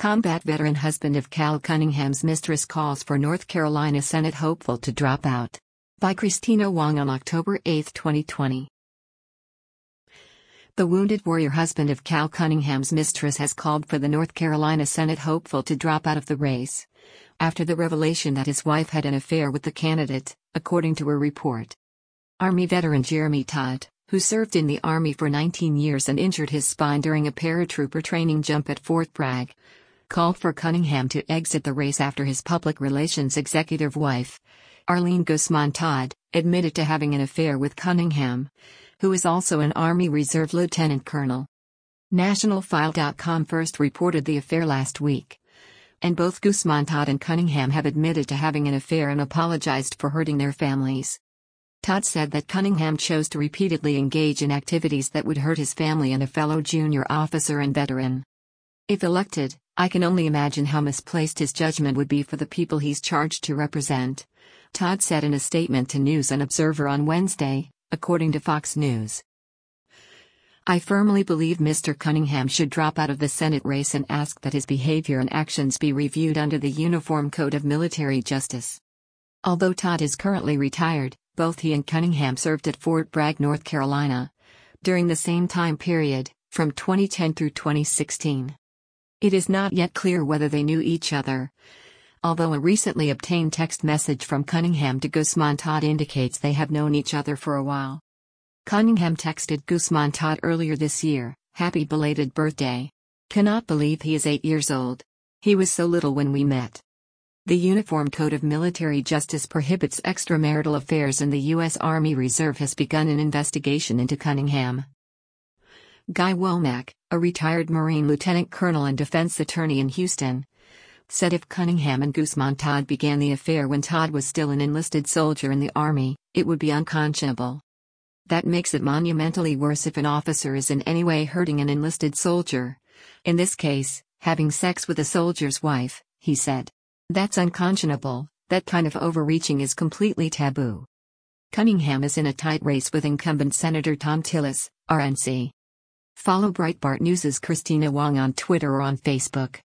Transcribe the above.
Combat veteran husband of Cal Cunningham's mistress calls for North Carolina Senate hopeful to drop out. By Christina Wong on October 8, 2020. The wounded warrior husband of Cal Cunningham's mistress has called for the North Carolina Senate hopeful to drop out of the race after the revelation that his wife had an affair with the candidate, according to a report. Army veteran Jeremy Todd, who served in the Army for 19 years and injured his spine during a paratrooper training jump at Fort Bragg, called for Cunningham to exit the race after his public relations executive wife, Arlene Guzman Todd, admitted to having an affair with Cunningham, who is also an Army Reserve lieutenant colonel. NationalFile.com first reported the affair last week, and both Guzman Todd and Cunningham have admitted to having an affair and apologized for hurting their families. Todd said that Cunningham chose to repeatedly engage in activities that would hurt his family and a fellow junior officer and veteran. If elected, I can only imagine how misplaced his judgment would be for the people he's charged to represent, Todd said in a statement to News and Observer on Wednesday, according to Fox News. I firmly believe Mr. Cunningham should drop out of the Senate race and ask that his behavior and actions be reviewed under the Uniform Code of Military Justice. Although Todd is currently retired, both he and Cunningham served at Fort Bragg, North Carolina, during the same time period, from 2010 through 2016. It is not yet clear whether they knew each other, although a recently obtained text message from Cunningham to Guzman Todd indicates they have known each other for a while. Cunningham texted Guzman Todd earlier this year, "Happy belated birthday. Cannot believe he is 8 years old. He was so little when we met." The Uniform Code of Military Justice prohibits extramarital affairs, and the U.S. Army Reserve has begun an investigation into Cunningham. Guy Womack, a retired Marine lieutenant colonel and defense attorney in Houston, said if Cunningham and Guzman Todd began the affair when Todd was still an enlisted soldier in the Army, it would be unconscionable. That makes it monumentally worse if an officer is in any way hurting an enlisted soldier. In this case, having sex with a soldier's wife, he said. That's unconscionable. That kind of overreaching is completely taboo. Cunningham is in a tight race with incumbent Senator Thom Tillis, RNC. Follow Breitbart News' Christina Wong on Twitter or on Facebook.